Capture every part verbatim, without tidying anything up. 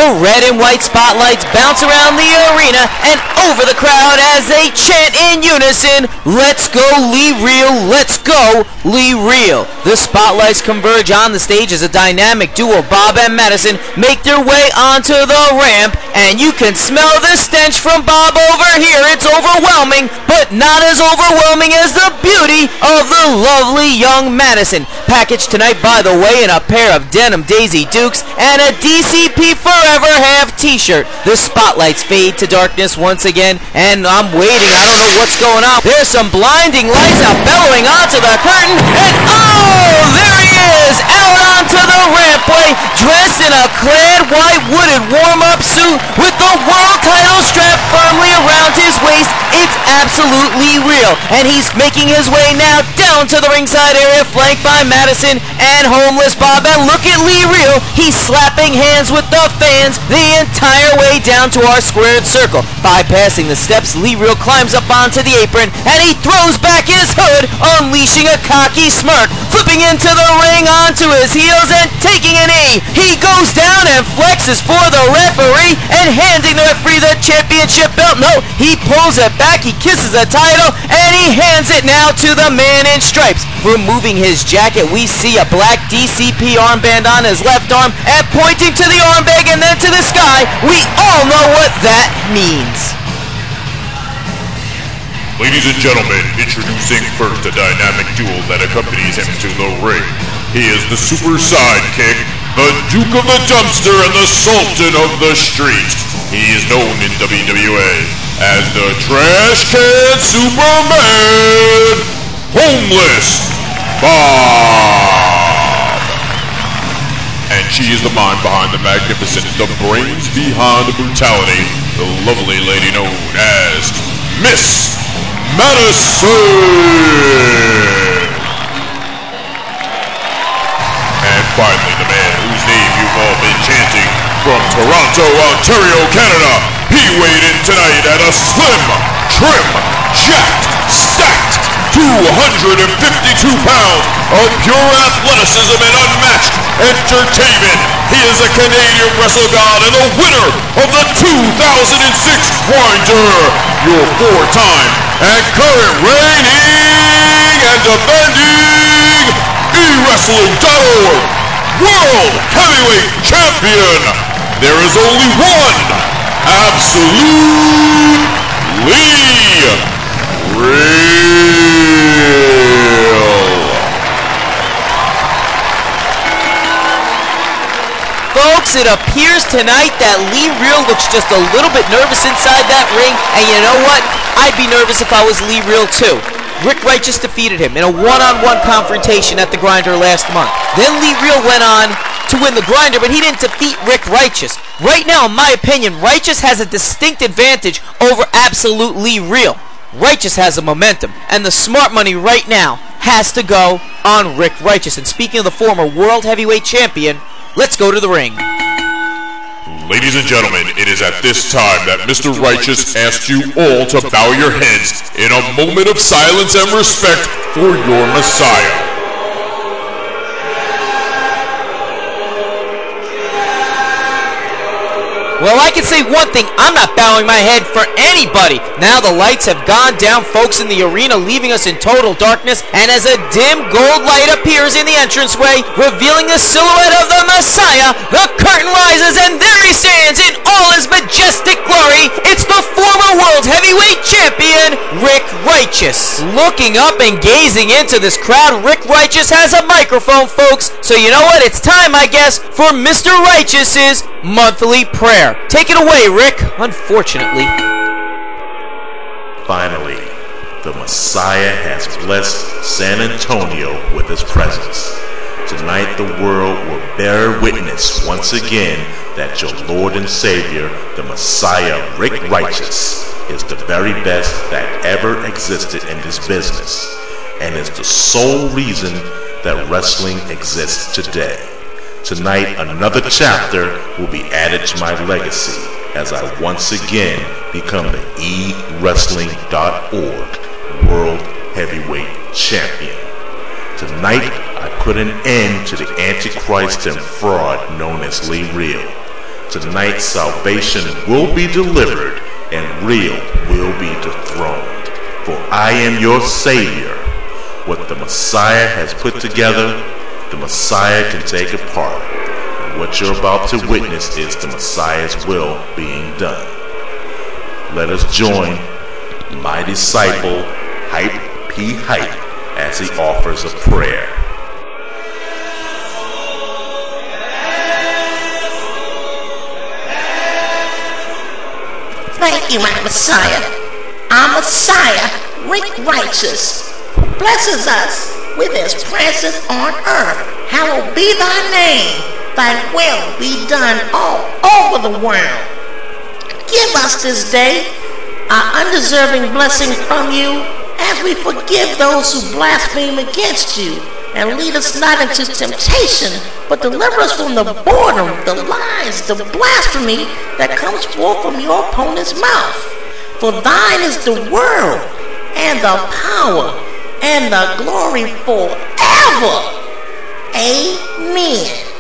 The red and white spotlights bounce around the arena and over the crowd as they chant in unison, "Let's go Lee Real, let's go Lee Real." The spotlights converge on the stage as a dynamic duo, Bob and Madison, make their way onto the ramp, and you can smell the stench from Bob over here. It's overwhelming, but not as overwhelming as the beauty of the lovely young Madison. Packaged tonight, by the way, in a pair of denim Daisy Dukes and a D C P Forever Have t-shirt. The spotlights fade to darkness once again, and I'm waiting. I don't know what's going on. There's some blinding lights now bellowing onto the curtain, and oh, there he is, out onto the rampway, dressed in a clad white wooded warm-up suit with the world title strapped firmly around his waist. It's absolutely real, and he's making his way now down to the ringside area, flanked by Madison and Homeless Bob. And look at Lee Real, he's slapping hands with the fans the entire way down to our squared circle. Bypassing the steps, Lee Real climbs up onto the apron, and he throws back his hood, unleashing a cocky smirk, flipping into the ring onto his heels and taking a knee. He goes down and flexes for the referee and handing the referee the championship belt. No, he pulls it back, he kisses the title, and he hands it now to the man in stripes. Removing his jacket, we see a black D C P armband on his left arm, and pointing to the armband and then to the sky, we all know what that means. Ladies and gentlemen, introducing first a dynamic duo that accompanies him to the ring. He is the super sidekick, the Duke of the Dumpster and the Sultan of the Street. He is known in W W A as the Trash Can Superman, Homeless Bob. And she is the mind behind the magnificent, the brains behind the brutality, the lovely lady known as Miss Madison. And finally, the man whose name you've all been chanting from Toronto, Ontario, Canada. He weighed in tonight at a slim, trim, jacked, stacked two hundred fifty-two pounds of pure athleticism and unmatched entertainment. He is a Canadian wrestle god and the winner of the two thousand six Grinder, your four-time and current reigning and defending e wrestling dot org World Heavyweight Champion. There is only one absolute Lee Real. Folks, it appears tonight that Lee Real looks just a little bit nervous inside that ring, and you know what? I'd be nervous if I was Lee Real too. Rick Righteous defeated him in a one-on-one confrontation at the Grinder last month. Then Lee Real went on to win the Grinder, but he didn't defeat Rick Righteous. Right now, in my opinion, Righteous has a distinct advantage over absolute Lee Real. Righteous has the momentum, and the smart money right now has to go on Rick Righteous. And speaking of the former World Heavyweight Champion, let's go to the ring. Ladies and gentlemen, it is at this time that Mister Righteous asks you all to bow your heads in a moment of silence and respect for your Messiah. Well, I can say one thing, I'm not bowing my head for anybody. Now the lights have gone down, folks, in the arena, leaving us in total darkness, and as a dim gold light appears in the entranceway, revealing the silhouette of the Messiah, the curtain rises, and there he stands in all his majestic glory. It's the former World Heavyweight Champion, Rick Righteous. Looking up and gazing into this crowd, Rick Righteous has a microphone, folks, so you know what? It's time, I guess, for Mister Righteous's monthly prayer. Take it away, Rick. Unfortunately. Finally, the Messiah has blessed San Antonio with his presence. Tonight the world will bear witness once again that your Lord and Savior, the Messiah, Rick Righteous, is the very best that ever existed in this business, and is the sole reason that wrestling exists today. Tonight, another chapter will be added to my legacy as I once again become the e wrestling dot org World Heavyweight Champion. Tonight, I put an end to the Antichrist and fraud known as Lee Real. Tonight, salvation will be delivered and real will be dethroned. For I am your Savior. What the Messiah has put together, the Messiah can take apart. And what you're about to witness is the Messiah's will being done. Let us join my disciple, Hype P. Hype, as he offers a prayer. Thank you, my Messiah. Our Messiah, Rick Righteous, blesses us with his presence on earth. Hallowed be thy name. Thy will be done all over the world. Give us this day our undeserving blessing from you as we forgive those who blaspheme against you. And lead us not into temptation, but deliver us from the boredom, the lies, the blasphemy that comes forth from your opponent's mouth. For thine is the world, and the power, and the glory forever. Amen.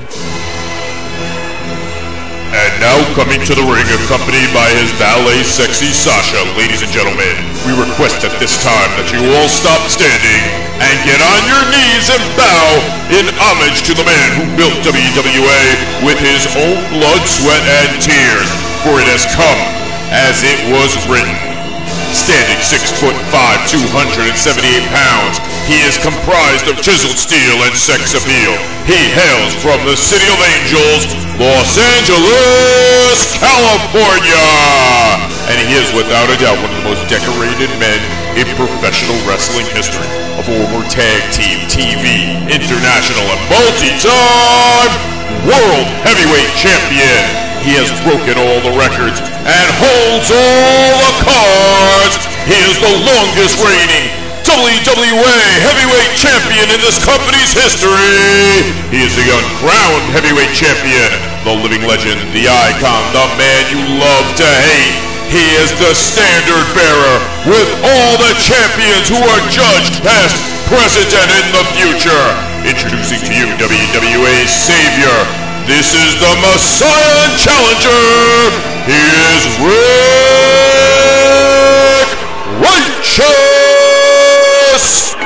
And now coming to the ring, accompanied by his valet, Sexy Sasha. Ladies and gentlemen, we request at this time that you all stop standing and get on your knees and bow in homage to the man who built W W A with his own blood, sweat, and tears. For it has come as it was written. Standing six foot five, two hundred seventy-eight pounds, he is comprised of chiseled steel and sex appeal. He hails from the City of Angels, Los Angeles, California, and he is without a doubt one of the most decorated men in professional wrestling history. A former tag team, T V, international, and multi-time world heavyweight champion. He has broken all the records and holds all the cards. He is the longest reigning W W A heavyweight champion in this company's history. He is the uncrowned heavyweight champion, the living legend, the icon, the man you love to hate. He is the standard bearer with all the champions who are judged past, present, and in the future. Introducing to you W W A's savior. This is the Messiah and Challenger. He is Rick Righteous.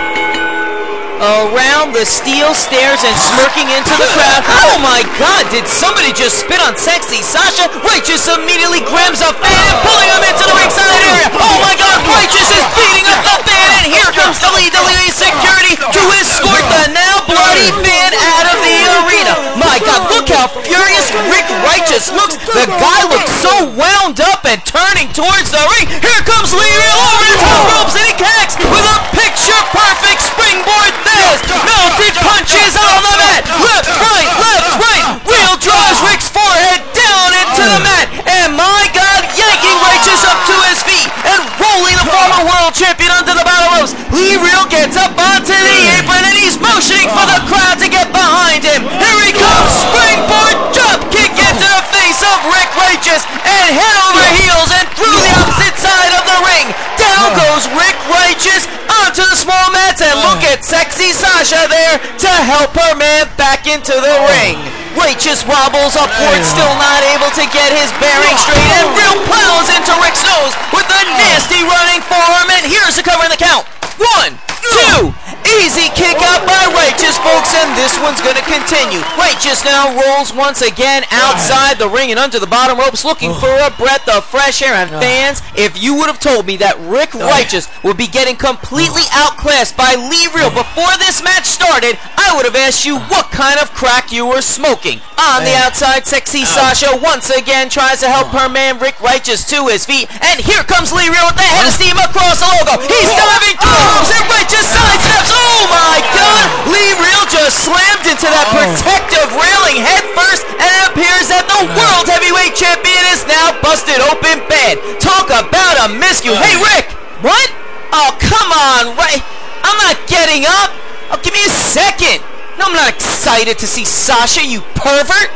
Around the steel stairs and smirking into the crowd. Oh my God, did somebody just spit on Sexy Sasha? Righteous immediately grabs a fan and pulling him into the ringside area. Oh my God, Righteous is beating up the fan, and here comes W W E security to escort the now bloody fan out of the arena. My God, look how furious Rick Righteous looks. The guy looks so wound up and turning towards the ring. Here comes Lee Real over the top ropes, and he connects with a picture-perfect springboard There's mounted punches on the mat. Left, right, left, right. Real drives Rick's forehead down into the mat. And my God, yanking Righteous up to his feet and rolling the former world champion onto the bottom ropes. Lee Real gets up onto the apron and he's motioning for the crowd to get behind him. Here he comes, springboard drop kick into the face of Rick Righteous and head over heels and through the opposite side of the ring. Down goes Rick Righteous onto the small mats, and look at Sexy Sasha there to help her man back into the ring. Righteous wobbles upward, still not able to get his bearings straight, and Real plows into Rick's nose with a nasty running forearm, and here's the cover in the count. One, two, easy kick out by Righteous, folks, and this one's going to continue. Righteous now rolls once again outside the ring and under the bottom ropes, looking for a breath of fresh air. And fans, if you would have told me that Rick Righteous would be getting completely outclassed by Lee Real before this match started, I would have asked you what kind of crack you were smoking. On the outside, Sexy Sasha once again tries to help her man Rick Righteous to his feet, and here comes Lee Real with the head of steam across the logo. He's diving through and Righteous sidesteps. Oh my God! Lee Real just slammed into that protective railing head first, and it appears that the world heavyweight champion is now busted open bad. Talk about a miscue. Hey Rick! What? Oh come on, Rick! I'm not getting up. Oh, give me a second. No, I'm not excited to see Sasha, you pervert.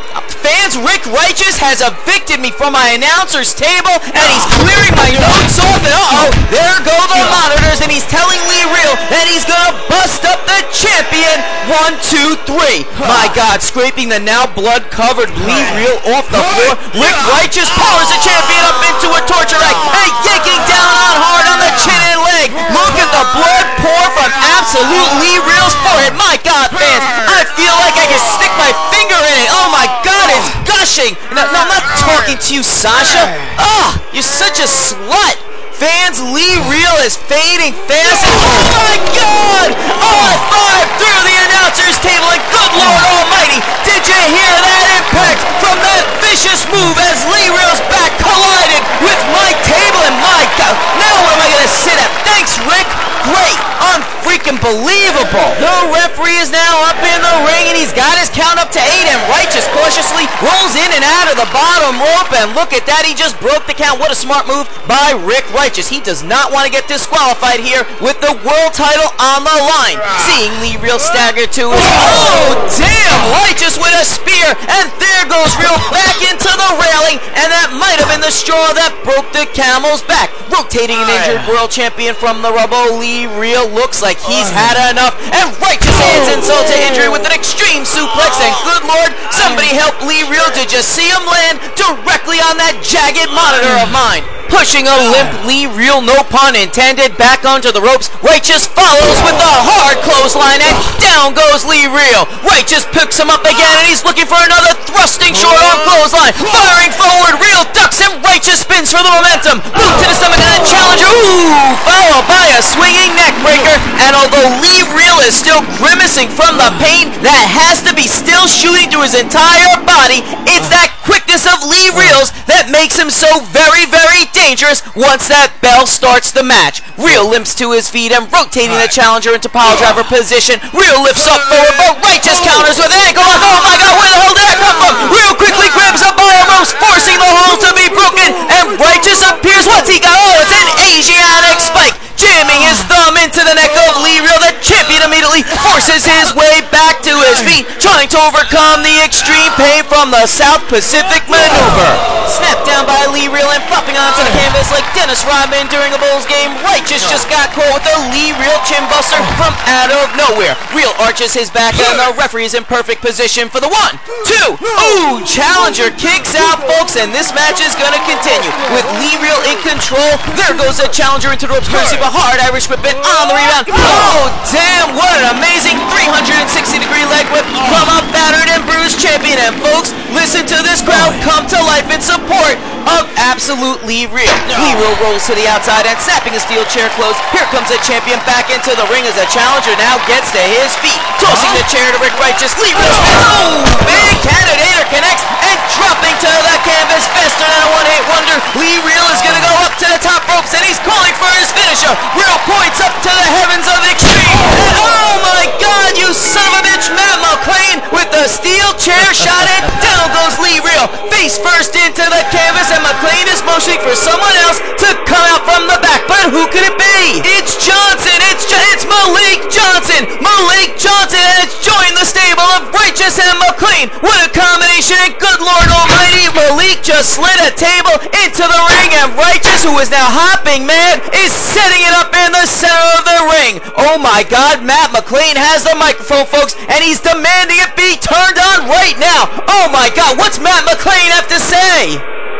Fans, Rick Righteous has evicted me from my announcer's table, and he's clearing my notes off, and uh-oh, there go the monitors, and he's telling Lee Real that he's gonna bust up the champion. One, two, three. My God, scraping the now blood-covered Lee Real off the floor. Rick Righteous powers the champion up into a torture rack, and yanking down on hard on the chin and leg. Look at the blood pour from absolute Lee Real's forehead. My God, fans, I feel like I can stick my finger in it. Oh my God, it's gushing. No, no, I'm not talking to you, Sasha. Ah, you're such a slut. Fans, Lee Real is fading fast. And, oh my God! Oh, I five through the announcer's table, and good Lord Almighty, did you hear that impact from that vicious move as Lee Real's back collided with my table? And my God, now where am I going to sit at? Thanks, Rick. Great, unfreaking believable. The referee is now up in the ring, and he's got his count up to eight, and Righteous cautiously rolls in and out of the bottom rope, and look at that, he just broke the count. What a smart move by Rick Righteous. He does not want to get disqualified here with the world title on the line. Seeing Lee Real stagger to his oh, damn, Righteous with a spear, and there goes Real back into the railing, and that might have been the straw that broke the camel's back. Rotating an injured world champion from the rubble, Lee Real looks like he's had enough, and Righteous adds insult to injury with an extreme suplex, and good Lord, somebody help Lee Real. Did you see him land directly on that jagged monitor of mine? Pushing a limp Lee Real, no pun intended, back onto the ropes. Righteous follows with a hard clothesline, and down goes Lee Real. Righteous picks him up again, and he's looking for another thrusting short arm clothesline. Firing forward, Real ducks, and Righteous spins for the momentum. Boot to the stomach, and a challenger, ooh, followed by a swinging neck breaker. And although Lee Real is still grimacing from the pain that has to be still shooting through his entire body, it's that quickness of Lee Real's that makes him so very, very dangerous once that bell starts the match. Real limps to his feet and rotating the challenger into pile driver position. Real lifts up forward, but Righteous counters with an ankle lock. Oh my God, where the hell did that come from? Real quickly grabs up by a ropes, forcing the hold to be broken, and Righteous appears. What's he got? Oh, it's an Asiatic spike, jamming his thumb into the neck of Lee Real. The champion immediately forces his way back to his feet, trying to overcome the extreme pain from the South Pacific maneuver. Snapped down by Lee Real and flopping onto the canvas like Dennis Rodman during a Bulls game. Righteous just got caught with a Lee Real chin buster from out of nowhere. Real arches his back, and the referee is in perfect position for the one, two, ooh, challenger kicks out, folks, and this match is going to continue with Lee Real in control. There goes the challenger into the ropes, courtesy of a hard Irish whip, and on the rebound. Oh, damn, what an amazing three hundred sixty degree leg whip from a battered and bruised champion. And folks, listen to this crowd come to life in support of absolute Lee Real. Lee Real rolls to the outside and snapping a steel chair closed. Here comes the champion back into the ring as the challenger now gets to his feet, tossing the chair to Rick Righteous. Lee Real spins. Oh, big Canadator connects and dropping to the canvas faster than a one-hit wonder. Lee Real is going to go up to the top ropes, and he's calling for his finisher. Real points up to the heavens of extreme. And oh my God, you son of a bitch, Matt McClain with the steel chair shot, and down goes Lee Real, face first into the canvas, and McClain is motioning for someone else to come out from the back. But who could it be? It's Johnson. It's it's Malik Johnson. Malik Johnson has joined the stable of Righteous and McClain. What a combination, and good Lord Almighty, Malik just slid a table into the ring, and Righteous, who is now hopping mad, is setting it up in the center of the ring. Oh my God, Matt McClain has the microphone, folks, and he's demanding it be turned on right now. Oh my God, what's Matt McClain have to say?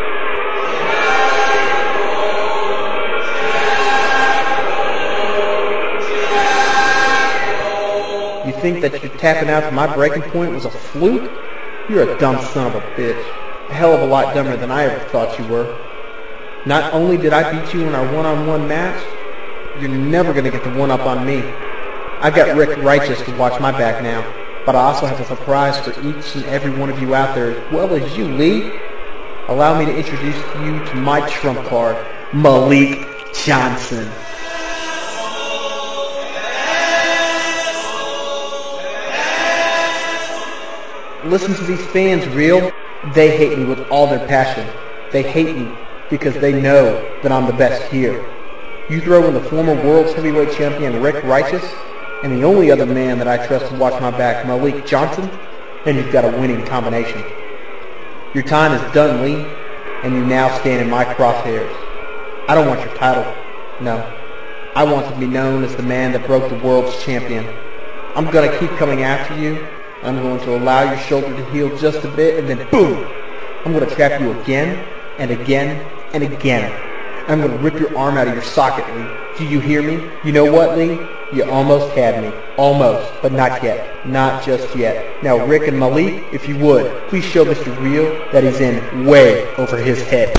You think that you're tapping out to my breaking point was a fluke? You're a dumb son of a bitch. A hell of a lot dumber than I ever thought you were. Not only did I beat you in our one-on-one match, you're never going to get the one-up on me. I've got Rick Righteous to watch my back now, but I also have a surprise for each and every one of you out there, as well as you, Lee. Allow me to introduce you to my trump card, Malik Johnson. Listen to these fans, Real. They hate me with all their passion. They hate me because they know that I'm the best here. You throw in the former world's heavyweight champion Rick Righteous and the only other man that I trust to watch my back, Malik Johnson, and you've got a winning combination. Your time is done, Lee, and you now stand in my crosshairs. I don't want your title. No. I want to be known as the man that broke the world's champion. I'm going to keep coming after you. I'm going to allow your shoulder to heal just a bit, and then boom! I'm going to trap you again, and again, and again. I'm going to rip your arm out of your socket, Lee. Do you hear me? You know what, Lee? You almost had me. Almost, but not yet. Not just yet. Now, Rick and Malik, if you would, please show Mister Real that he's in way over his head.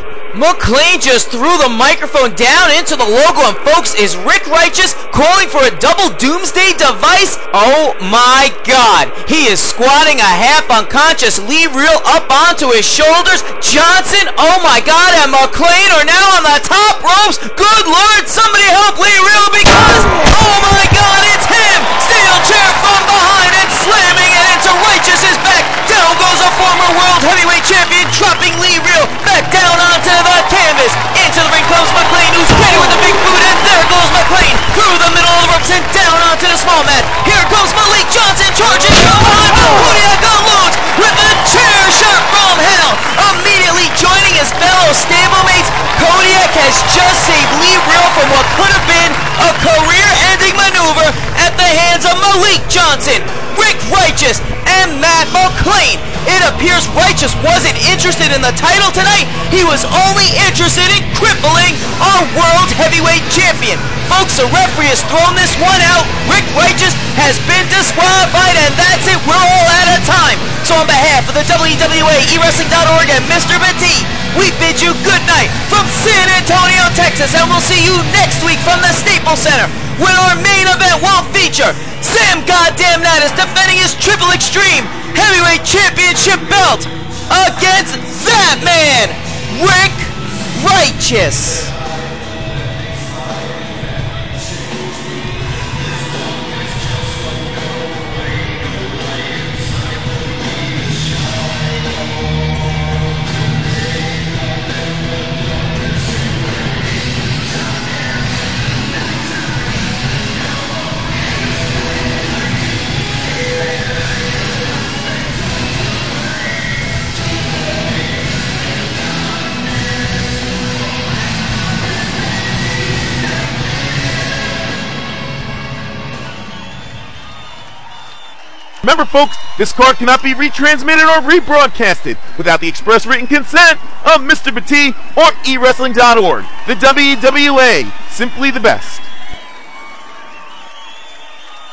McLean just threw the microphone down into the logo, and folks, is Rick Righteous calling for a double doomsday device? Oh my God. He is squatting a half unconscious Lee Real up onto his shoulders. Johnson, oh my God, and McLean are now on the top ropes. Good Lord, somebody help Lee Real, because, oh my God, it's him. Steel chair from behind and slamming it into Righteous's back. Down goes a former world heavyweight champion, dropping Lee Real back down onto the canvas. Into the ring comes McLean, who's ready with the big boot, and there goes McLean through the middle of the ropes and down onto the small mat. Here goes Malik Johnson charging on, but Kodiak alludes with a chair shot from hell. Immediately joining his fellow stablemates, Kodiak has just saved Lee Real from what could have been a career-ending maneuver at the hands of Malik Johnson, Rick Righteous, and Matt McLean. It appears Righteous wasn't interested in the title tonight. He was only interested in crippling our world heavyweight champion. Folks, the referee has thrown this one out. Rick Righteous has been disqualified, and that's it. We're all out of time. So on behalf of the W W A, E Wrestling dot org, and Mister Petit, we bid you good night from San Antonio, Texas, and we'll see you next week from the Staples Center, when our main event will feature Sam Goddamn Natus defending his Triple Extreme Heavyweight Championship belt against that man, Rick Righteous. Remember, folks, this card cannot be retransmitted or rebroadcasted without the express written consent of Mister Petit or E Wrestling dot org. The W W A, simply the best.